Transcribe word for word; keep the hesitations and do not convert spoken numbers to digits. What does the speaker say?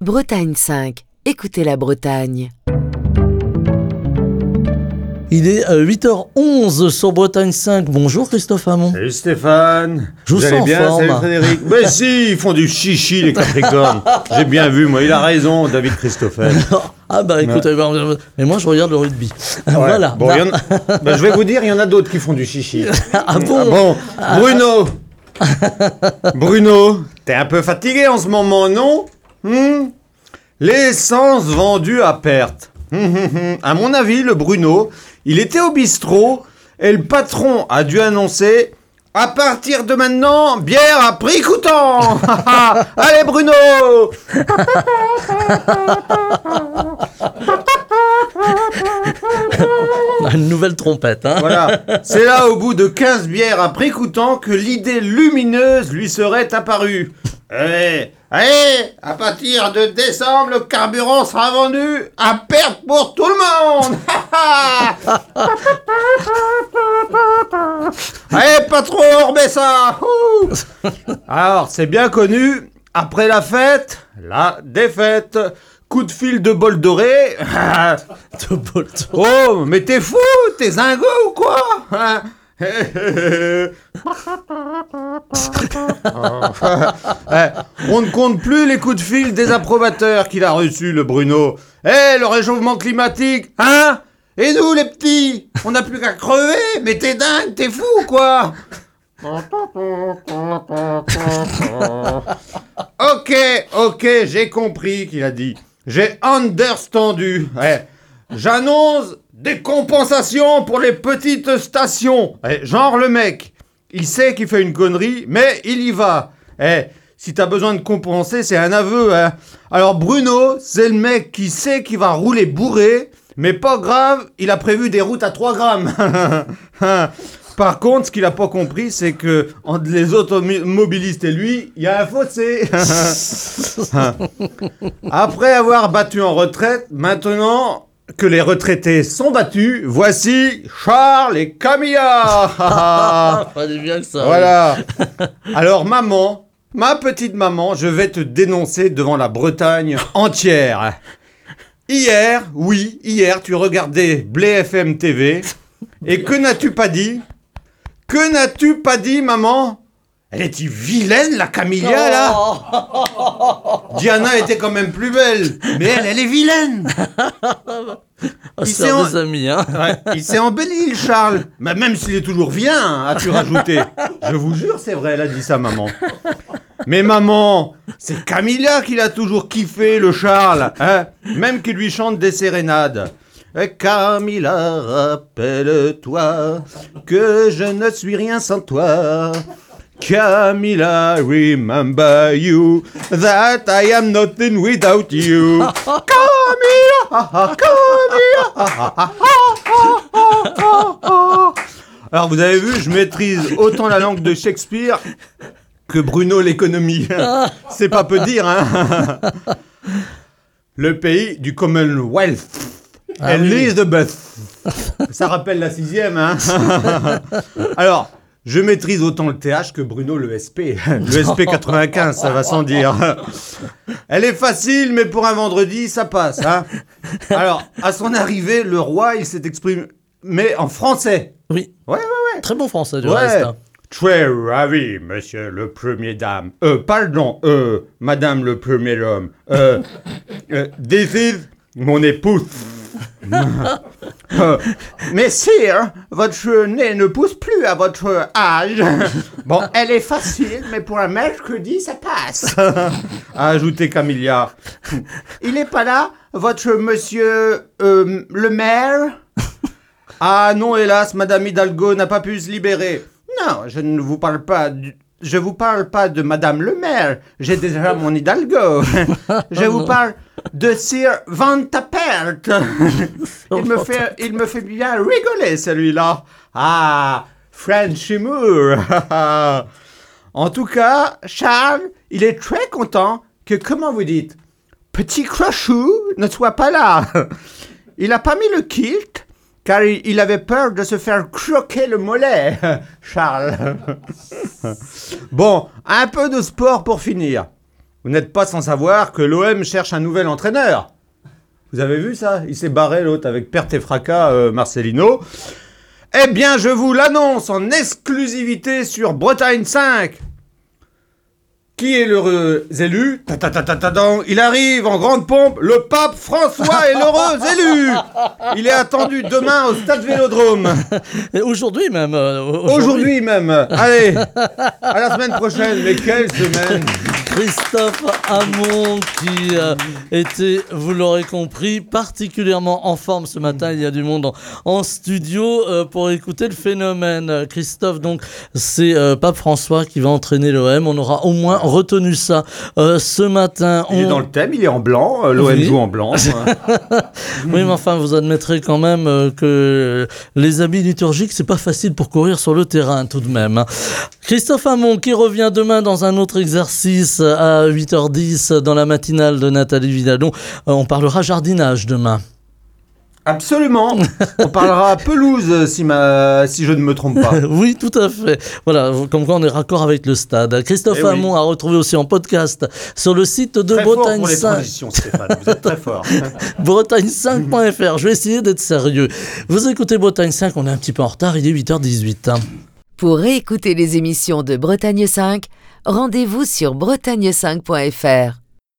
Bretagne cinq. Écoutez la Bretagne. Il est huit heures onze sur Bretagne cinq. Bonjour Christophe Hamon. Salut Stéphane. Je vous allez sens bien, en forme. salut Frédéric. Mais si, ils font du chichi les Capricornes. J'ai bien vu, moi. Il a raison, David Christoffel. Ah bah écoutez, ouais. Mais moi je regarde le rugby. Ouais. Voilà. Bon, bah. y en a... bah, je vais vous dire, il y en a d'autres qui font du chichi. Ah bon, Ah bon. Bruno. Bruno, t'es un peu fatigué en ce moment, non? hmm L'essence vendue à perte. Hum, hum, hum. À mon avis, le Bruno, il était au bistrot et le patron a dû annoncer « À partir de maintenant, bière à prix coûtant !» Allez Bruno. Une nouvelle trompette, hein. Voilà, c'est là au bout de quinze bières à prix coûtant que l'idée lumineuse lui serait apparue. Allez, allez, à partir de décembre, le carburant sera vendu à perte pour tout le monde. Allez, patron, on remet ça. Ouh. Alors, c'est bien connu, après la fête, la défaite. Coup de fil de bol doré. De bol doré. Oh, mais t'es fou, t'es zingo ou quoi? On ne compte plus les coups de fil des approbateurs qu'il a reçus, le Bruno. Eh, hey, le réchauffement climatique, hein? Et nous, les petits, on n'a plus qu'à crever. Mais t'es dingue, t'es fou ou quoi? Ok, ok, j'ai compris qu'il a dit. J'ai understandu. Ouais. J'annonce des compensations pour les petites stations. Eh, genre le mec, il sait qu'il fait une connerie, mais il y va. Eh, si t'as besoin de compenser, c'est un aveu. Hein. Alors Bruno, c'est le mec qui sait qu'il va rouler bourré, mais pas grave, il a prévu des routes à trois grammes. Par contre, ce qu'il a pas compris, c'est que entre les automobilistes et lui, il y a un fossé. Après avoir battu en retraite, maintenant que les retraités sont battus, voici Charles et Camilla. Fallait bien que ça. Voilà. Alors maman, ma petite maman, je vais te dénoncer devant la Bretagne entière. Hier, oui, hier, tu regardais Blé F M T V et que n'as-tu pas dit? Que n'as-tu pas dit, maman? Elle était vilaine, la Camilla, là. Diana était quand même plus belle. Mais elle, elle est vilaine. Il s'est en... des amis, hein. Ouais, il s'est embelli, Charles. Mais même s'il est toujours vilain, as-tu rajouté? Je vous jure, c'est vrai, elle a dit ça, maman. Mais maman, c'est Camilla qui l'a toujours kiffé, le Charles. Hein, même qu'il lui chante des sérénades. Camilla, rappelle-toi que je ne suis rien sans toi. Camilla, remember you, that I am nothing without you. Camilla, Camilla. Alors vous avez vu, je maîtrise autant la langue de Shakespeare que Bruno l'économie. C'est pas peu dire, hein. Le pays du Commonwealth. Ah, Elizabeth. Oui. Ça rappelle la sixième, hein. Alors, je maîtrise autant le T H que Bruno le S P. Le S P quatre-vingt-quinze, ça va sans dire. Elle est facile, mais pour un vendredi, ça passe, hein. Alors, à son arrivée, le roi, il s'est exprimé en français. Oui. Ouais, ouais, ouais. Très bon français, du ouais. reste. Hein. Très ravi, monsieur le premier dame. Euh, pardon, euh, madame le premier homme. Euh, euh, this is mon épouse. euh, mais sire, votre nez ne pousse plus à votre âge. Bon, elle est facile, mais pour un mercredi, ça passe. A ajouté Camilla. Il n'est pas là, votre monsieur euh, le maire? Ah non, hélas, madame Hidalgo n'a pas pu se libérer. Non, je ne vous parle pas du... Je vous parle pas de madame le maire. J'ai déjà mon Hidalgo. Je vous parle de Sir Van Tappert. Il me fait, il me fait bien rigoler, celui-là. Ah, French humour. En tout cas, Charles, il est très content que, comment vous dites, petit crochou ne soit pas là. Il a pas mis le kilt, car il avait peur de se faire croquer le mollet, Charles. Bon, un peu de sport pour finir. Vous n'êtes pas sans savoir que l'O M cherche un nouvel entraîneur. Vous avez vu ça? Il s'est barré l'autre avec perte et fracas, euh, Marcelino. Eh bien, je vous l'annonce en exclusivité sur Bretagne cinq. Qui est l'heureux élu? Ta-ta-ta-ta-ta-dan. Il arrive en grande pompe. Le pape François est l'heureux élu. Il est attendu demain au stade Vélodrome. Et aujourd'hui même. euh, aujourd'hui. Aujourd'hui même. Allez, à la semaine prochaine. Mais quelle semaine! Christophe Hamon qui euh, était, vous l'aurez compris, particulièrement en forme ce matin. Il y a du monde en, en studio euh, pour écouter le phénomène. Christophe, donc, c'est euh, Pape François qui va entraîner l'O M. On aura au moins retenu ça euh, ce matin. Il On... est dans le thème, il est en blanc. euh, L'O M Oui. joue en blanc. Oui, mais enfin, vous admettrez quand même euh, que les habits liturgiques, c'est pas facile pour courir sur le terrain tout de même. Christophe Hamon qui revient demain dans un autre exercice à huit heures dix dans la matinale de Nathalie Villalon. Euh, on parlera jardinage demain. Absolument. On parlera pelouse si, ma... si je ne me trompe pas. Oui, tout à fait. Voilà, comme quoi on est raccord avec le stade. Christophe Eh oui. Hamon a retrouvé aussi en podcast sur le site de Très fort Bretagne pour les cinq. transitions, Stéphane. Vous êtes très fort. Bretagne cinq point F R. Je vais essayer d'être sérieux. Vous écoutez Bretagne cinq, on est un petit peu en retard, il est huit heures dix-huit. Pour réécouter les émissions de Bretagne cinq, rendez-vous sur bretagne cinq point F R.